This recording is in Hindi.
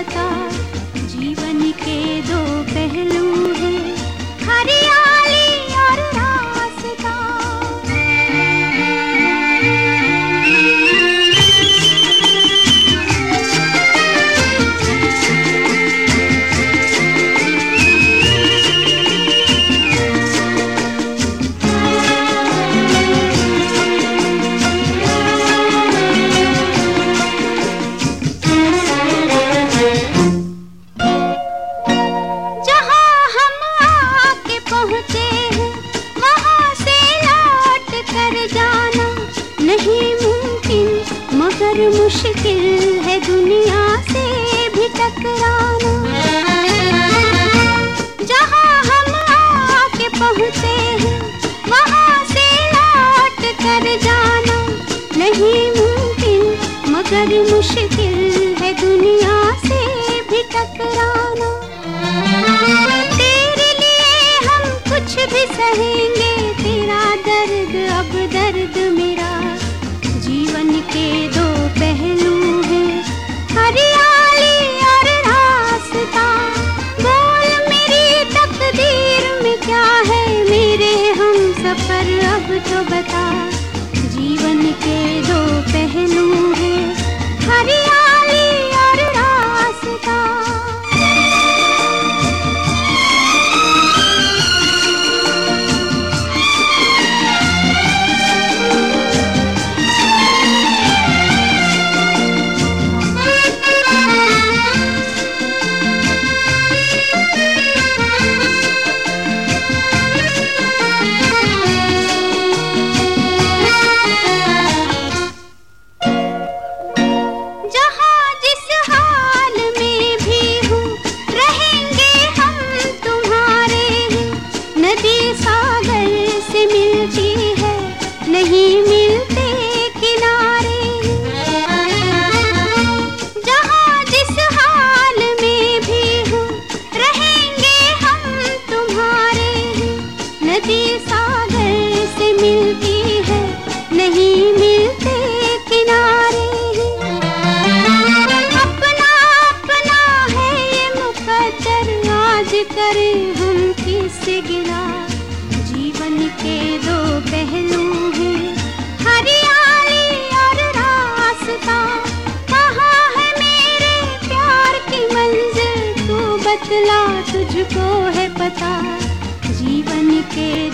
बता। जीवन के दो पहलू हैं, हरियाली और रास्ता। नहीं मुमकिन मगर मुश्किल है दुनिया से भी टकराना। जहाँ हम आके पहुँचे हैं वहाँ से लौट कर जाना नहीं मुमकिन मगर मुश्किल है दुनिया से भी टकराना। तेरे लिए हम कुछ भी सहेंगे, तेरा दर्द अब दर्द मेरा। जीवन के दो पहलू हैं, हरियाली और रास्ता। बोल मेरी तकदीर में क्या है, मेरे हम सफर अब तो बता। जीवन के दो पहलू हैं, हरियाली और रास्ता। नहीं मिलते किनारे, जहाँ जिस हाल में भी हो रहेंगे हम तुम्हारे। नदी सागर से मिलती है, नहीं मिलते किनारे। अपना अपना है ये मुकद्दर, आज करें हम किससे गिला। जीवन के दो पहलू हैं, हरियाली और रास्ता। कहाँ है मेरे प्यार की मंजिल, तू बतला तुझको है पता। जीवन के